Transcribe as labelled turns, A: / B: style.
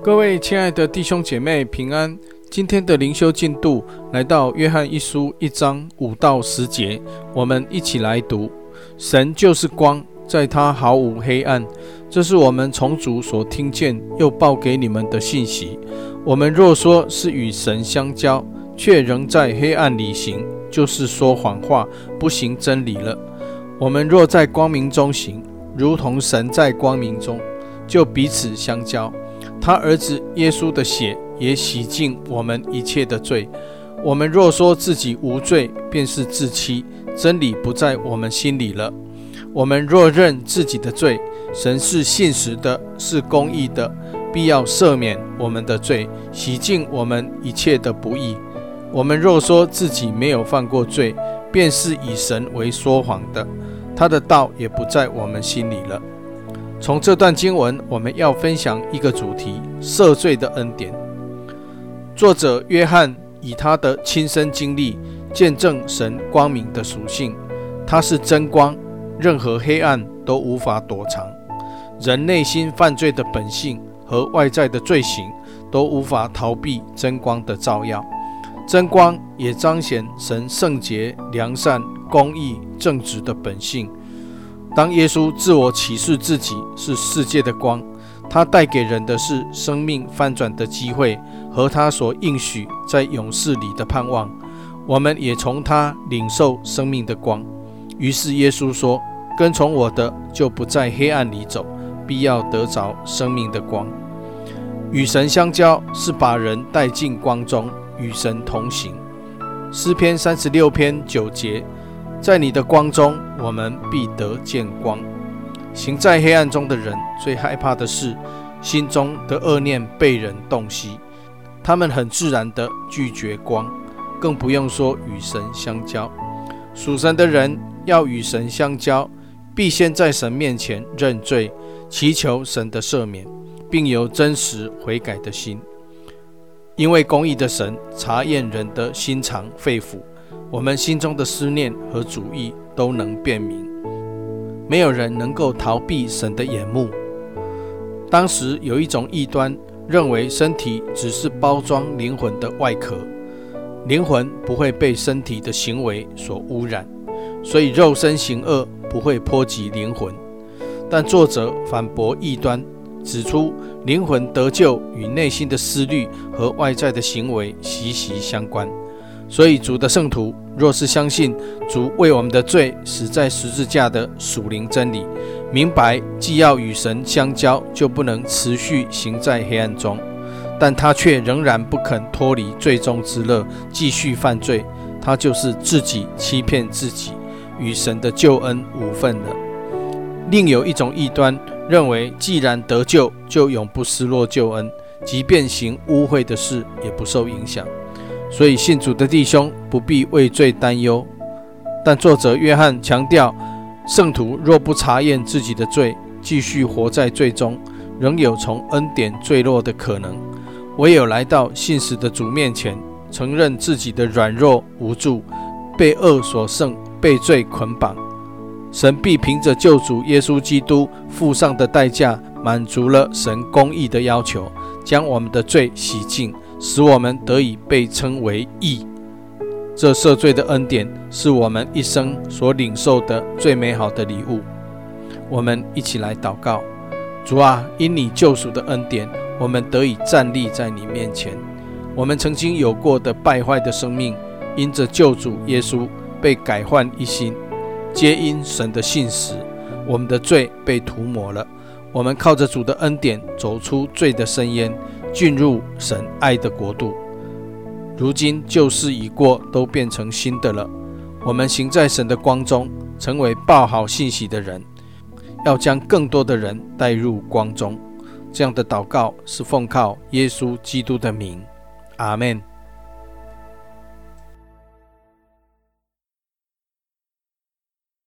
A: 各位亲爱的弟兄姐妹平安，今天的灵修进度来到约翰一书1章5到10节，我们一起来读。神就是光，在他毫无黑暗，这是我们从主所听见又报给你们的信息。我们若说是与神相交，却仍在黑暗里行，就是说谎话，不行真理了。我们若在光明中行，如同神在光明中，就彼此相交。他儿子耶稣的血也洗净我们一切的罪。我们若说自己无罪，便是自欺，真理不在我们心里了。我们若认自己的罪，神是信实的，是公义的，必要赦免我们的罪，洗净我们一切的不义。我们若说自己没有犯过罪，便是以神为说谎的，他的道也不在我们心里了。从这段经文，我们要分享一个主题：赦罪的恩典。作者约翰以他的亲身经历见证神光明的属性，他是真光，任何黑暗都无法躲藏。人内心犯罪的本性和外在的罪行都无法逃避真光的照耀。真光也彰显神圣洁、良善、公义、正直的本性。当耶稣自我启示自己是世界的光，他带给人的是生命翻转的机会和他所应许在永世里的盼望。我们也从他领受生命的光。于是耶稣说，跟从我的就不在黑暗里走，必要得着生命的光。与神相交是把人带进光中，与神同行。诗篇36篇9节，在你的光中，我们必得见光。行在黑暗中的人最害怕的是心中的恶念被人洞悉，他们很自然地拒绝光，更不用说与神相交。属神的人要与神相交，必先在神面前认罪，祈求神的赦免，并有真实悔改的心。因为公义的神察验人的心肠肺腑，我们心中的思念和主意都能辨明，没有人能够逃避神的眼目。当时有一种异端，认为身体只是包装灵魂的外壳，灵魂不会被身体的行为所污染，所以肉身行恶不会波及灵魂。但作者反驳异端，指出灵魂得救与内心的思虑和外在的行为息息相关。所以主的圣徒若是相信主为我们的罪死在十字架的属灵真理，明白既要与神相交，就不能持续行在黑暗中，但他却仍然不肯脱离罪中之乐，继续犯罪，他就是自己欺骗自己，与神的救恩无分了。另有一种异端，认为既然得救，就永不失落救恩，即便行污秽的事也不受影响。所以信主的弟兄不必为罪担忧。但作者约翰强调，圣徒若不查验自己的罪，继续活在罪中，仍有从恩典坠落的可能。唯有来到信实的主面前，承认自己的软弱无助，被恶所胜，被罪捆绑，神必凭着救主耶稣基督付上的代价，满足了神公义的要求，将我们的罪洗净，使我们得以被称为义。这赦罪的恩典是我们一生所领受的最美好的礼物。我们一起来祷告。主啊，因你救赎的恩典，我们得以站立在你面前。我们曾经有过的败坏的生命，因着救主耶稣被改换一新，皆因神的信实，我们的罪被涂抹了。我们靠着主的恩典走出罪的深渊，进入神爱的国度。如今旧事已过，都变成新的了。我们行在神的光中，成为报好信息的人，要将更多的人带入光中。这样的祷告是奉靠耶稣基督的名，阿们。